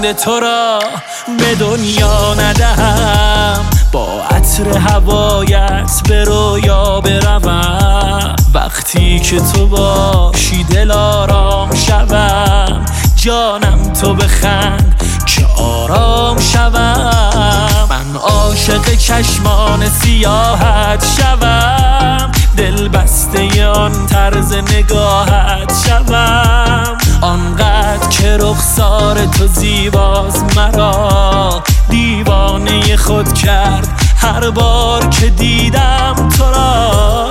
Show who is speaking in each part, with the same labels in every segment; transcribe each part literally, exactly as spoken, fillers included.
Speaker 1: لبخند تو را به دنیا ندهم، با عطر هوایت به رویا بروم. وقتی که تو باشی دل آرام شوم، جانم تو بخند که آرام شوم. من عاشق چشمان سیاحت شوم، دل بسته آن طرز نگاهت شوم. آنقدر که رخسار تو زیباست مرا دیوانه خود کرد هر بار که دیدم تو را.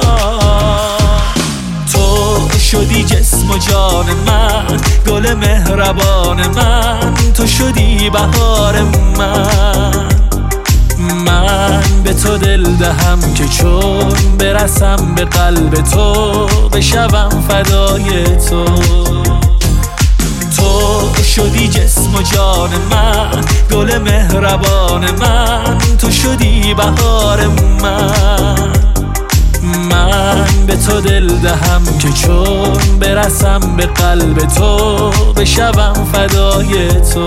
Speaker 1: تو شدی جسم و جان من، گل مهربان من، تو شدی بهار من. من به تو دل دهم که چون برسم به قلب تو بشوم فدای تو. تو شدی جسم و جان من، گل مهربان من، تو شدی بهار من. من به تو دل دهم که چون برسم به قلب تو بشوم فدای تو.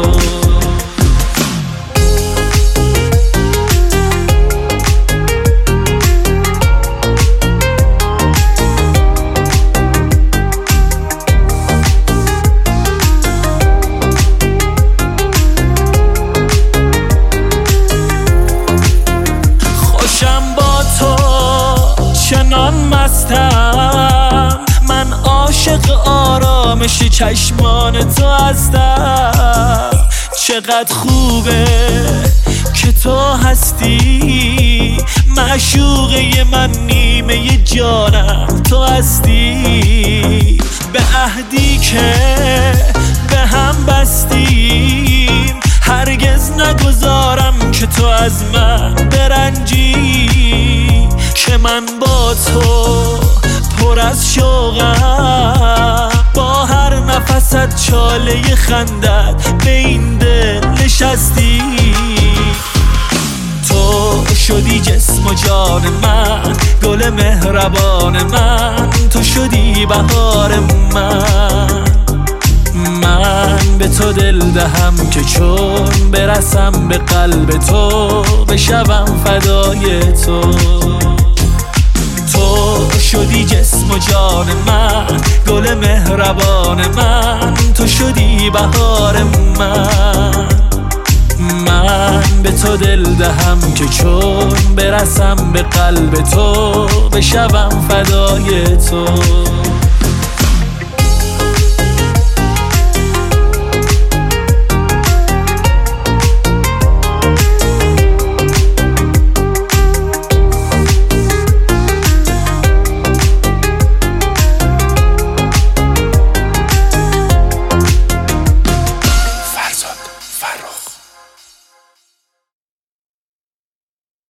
Speaker 1: چنان مستم من، عاشق آرامش چشمان تو هستم. چقدر خوبه که تو هستی، معشوقه من، نیمه جانم تو هستی. به عهدی که به هم بستیم هرگز نگذارم که تو از من برنجی. که من با تو پر از شوقم، با هر نفست چاله خندت به این دل نشستی. تو شدی جسم و جان من، گل مهربان من، تو شدی بهار من. من به تو دل دهم که چون برسم به قلب تو بشوم فدای تو. تو شدی جسم و جان من، گل مهربان من، تو شدی بهار من. من به تو دل دهم که چون برسم به قلب تو بشوم فدای تو.